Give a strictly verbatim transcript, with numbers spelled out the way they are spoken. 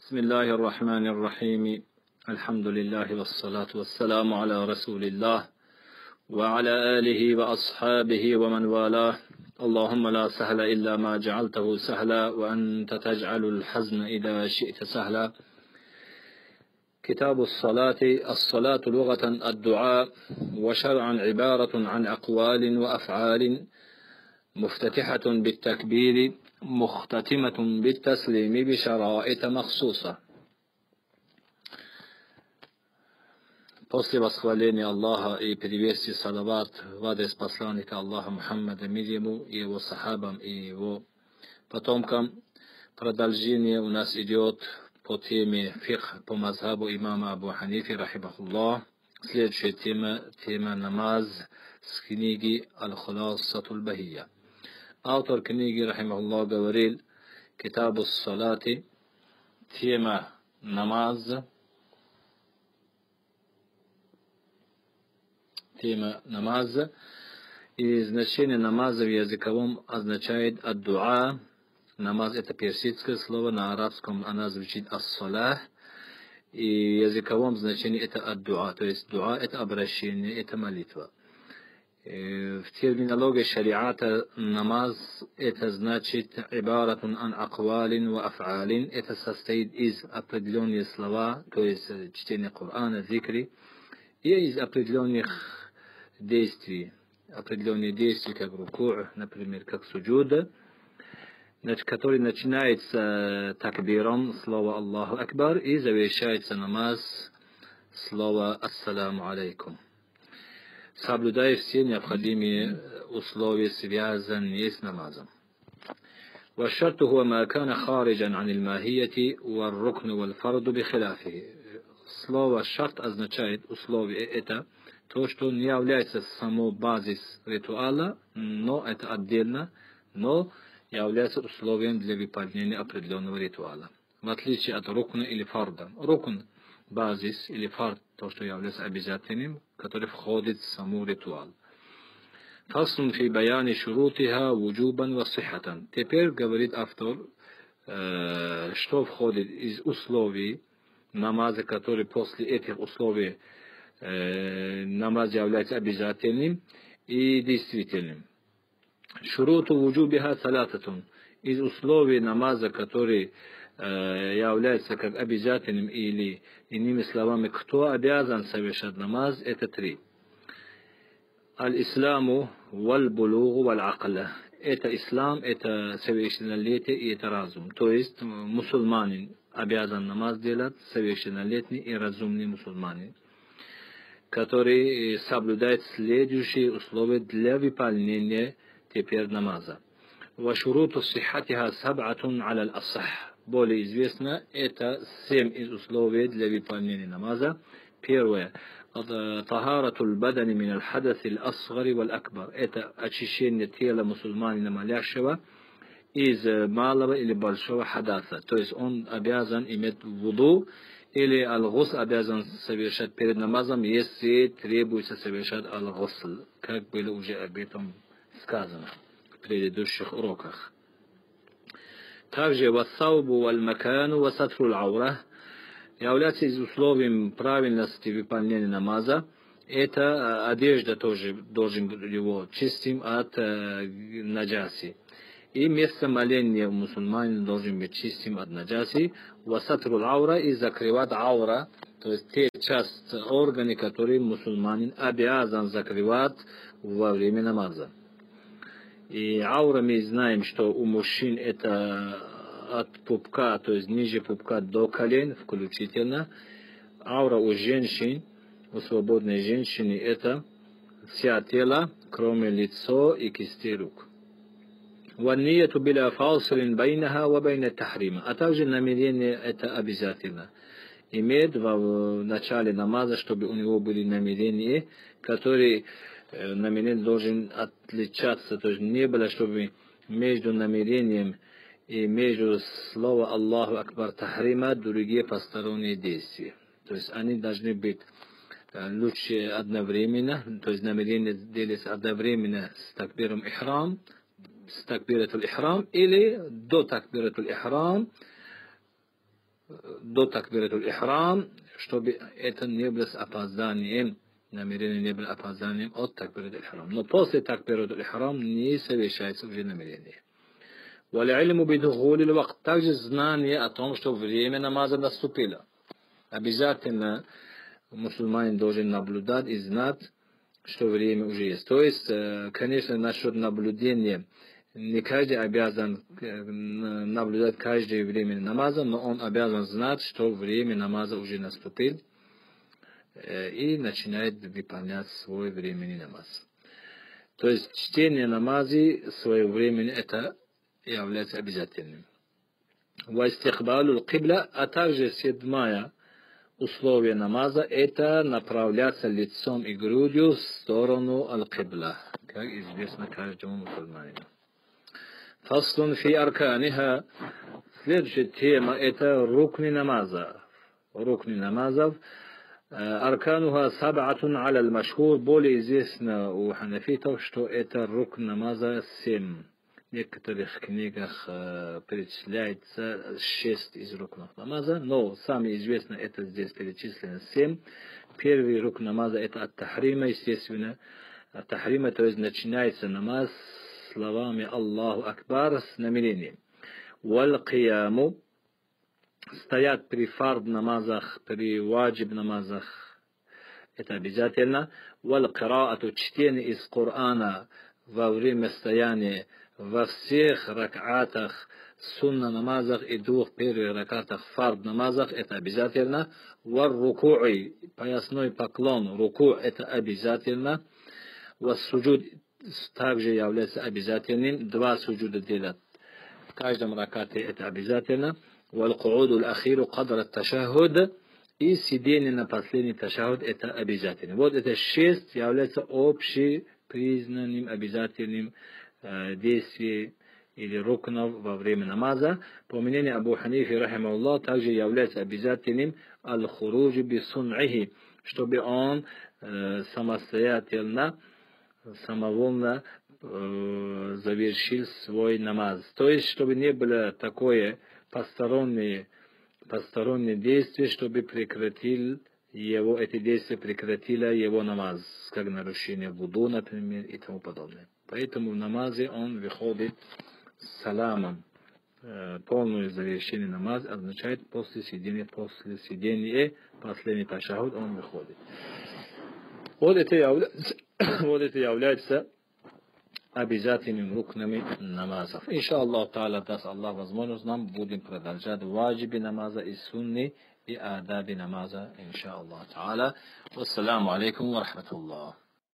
بسم الله الرحمن الرحيم. الحمد لله والصلاة والسلام على رسول الله وعلى آله وأصحابه ومن والاه. اللهم لا سهل إلا ما جعلته سهلا وأنت تجعل الحزن إذا شئت سهلا. كتاب الصلاة. الصلاة لغة الدعاء، وشرعا عبارة عن أقوال وأفعال مفتتحة بالتكبير مختتمة بالتسليم بشرائط مخصوصة. После восхваления Аллаха и приветствия салават в адрес посланника Аллаха Мухаммада, мир ему и его сахабам и его потомкам, продолжение у нас идет по теме фикх по мазхабу имама Абу Ханифи рахимахуллах. Следующая тема — тема намаз с книги Аль-Хуласатуль Бахия. Автор книги рахимахуллах говорил: Китабу ссалати, тема намаз, тема намаза. И значение намаза в языковом означает ад-дуа. Намаз — это персидское слово, на арабском она звучит ас-салах. И в языковом значении это ад-дуа, то есть дуа — это обращение, это молитва. В терминологии шариата намаз — это значит ибаратун ан аквалин ва аф'алин. Это состоит из определенных слова, то есть чтение Корана, зикри, и из определенных действий, определенные действия, как руку, например, как суджуда, который начинается такбиром слова Аллаху Акбар и завершается намаз слова Ассаламу алейкум, соблюдая все необходимые условия, связанные с намазом. والشرط هو ما كان خارجا عن الماهية والركن والفرض بخلافه. Слово шарт означает условие, это то, что не является само базис ритуала, но это отдельно, но является условием для выполнения определенного ритуала. В отличие от рукна или фарда. Рукн — базис, или фард — то, что является обязательным, который входит в саму ритуал. Фаслун фи баяни шурутиха вуджубан ва сихатан. Теперь говорит автор, э, что входит из условий намаза, который после этих условий э, намаз является обязательным и действительным. Шуруту вуджубиха салататун. Из условий намаза, который э, является как обязательным, или иными словами, кто обязан совершать намаз, это три. Аль-исламу валь-булугу валь-акля. Это ислам, это совершеннолетие и это разум. То есть мусульманин обязан намаз делать, совершеннолетний и разумный мусульманин, который соблюдает следующие условия для выполнения теперь намаза. Вашуруту сихатиха саб'атун аля аль-асах. Более известно, это семь из условий для выполнения намаза. Первое — тахаратуль бадани мин аль-хадас аль-асгари валь-акбар. Это очищение тела мусульманина молящего из малого или большого хадаса. То есть он обязан иметь вуду или аль-гусл обязан совершать перед намазом, если требуется совершать аль-гусл, как было уже об этом сказано в предыдущих уроках. Также вассаубу валь-макану васатрул аура является из условием правильности выполнения намаза. Это одежда тоже должен быть его чистым от э, наджаси. И место моления мусульманина должен быть чистым от наджаси. Васатрул аура — и закрывать аура, то есть те части органы, которые мусульманин обязан закрывать во время намаза. И аура, мы знаем, что у мужчин это от пупка, то есть ниже пупка до колен включительно. Аура у женщин, у свободной женщины, это вся тело, кроме лица и кисти рук. Ваннияту биля фаусилин байнаха ва байна тахрима. А также намерение это обязательно. Иметь в начале намаза, чтобы у него были намерения, которые намерение должен отличаться, то есть не было, чтобы между намерением и между словом Аллаху Акбар тахрима другие посторонние действия. То есть они должны быть лучше одновременно, то есть намерение делается одновременно с такбиром ихрам, с такбиратуль ихрам или до такбиратуль ихрам до такбиратуль ихрам, чтобы это не было с опозданием, намерение не было опозданием от такбиратуль ихрам. Но после такбиратуль ихрам не совершается уже намерение. والعلم بدخول الوقت, также знание о том, что время намаза наступило. Обязательно мусульманин должен наблюдать и знать, что время уже есть. То есть, конечно, насчет наблюдения, не каждый обязан наблюдать каждое время намаза, но он обязан знать, что время намаза уже наступило, и начинает выполнять свой временный намаз. То есть, чтение намаза своевременно это является обязательным. Вастихбалу кибла, а также седьмая условие намаза это направляться лицом и грудью в сторону аль-кибла, как известно каждому мусульманину. Фаслун фи арканиха. Следующая тема это рукни намаза. Рукни намазов. Аркануха саб'атун аля аль-машхур. Более известно у ханафитов, что это рукн намаза семь. В некоторых книгах э, перечисляется шесть из рукнов намаза, но самое известное это здесь перечислено семь. Первый рукн намаза это ат-тахрима, естественно. Ат-тахрима, то есть начинается намаз словами Аллаху Акбар с намерением. Валь-кияму, стоят при фард намазах, при ваджиб намазах, это обязательно. Валь-кираату, чтение из Корана во время стояния во всех рак'атах, сунна намазах и двух первых рак'атах фард намазах это обязательно. Вар руку'i, поясной поклон, руку это обязательно. Вас суджуд также является обязательным. Два суджуда делать в каждом рак'ате это обязательно. Вал кууду ахиру кадра ташахуд, и сидение на последний ташахуд это обязательно. Вот это шесть является общепризнанным обязательным действий или рукнов во время намаза. По мнению Абу Ханифи, рахимахуллах, также является обязательным аль-хуруджи би сун'ихи, чтобы он э, самостоятельно, самовольно э, завершил свой намаз. То есть, чтобы не было такое постороннее, постороннее действие, чтобы прекратил его, эти действия прекратило его намаз, как нарушение вуду, например, и тому подобное. Поэтому в намазе он выходит с саламом. Полное завершение намаза означает после сидения, после сидения, последний ташахуд он выходит. Вот это является, вот это является обязательными рукнами намазов. Иншаллах та'аля, даст Аллах возможность, нам будем продолжать ваджиби намаза и сунни и адаби намаза. Иншаллах та'аля. Вассаламу алейкум ва рахматуллах.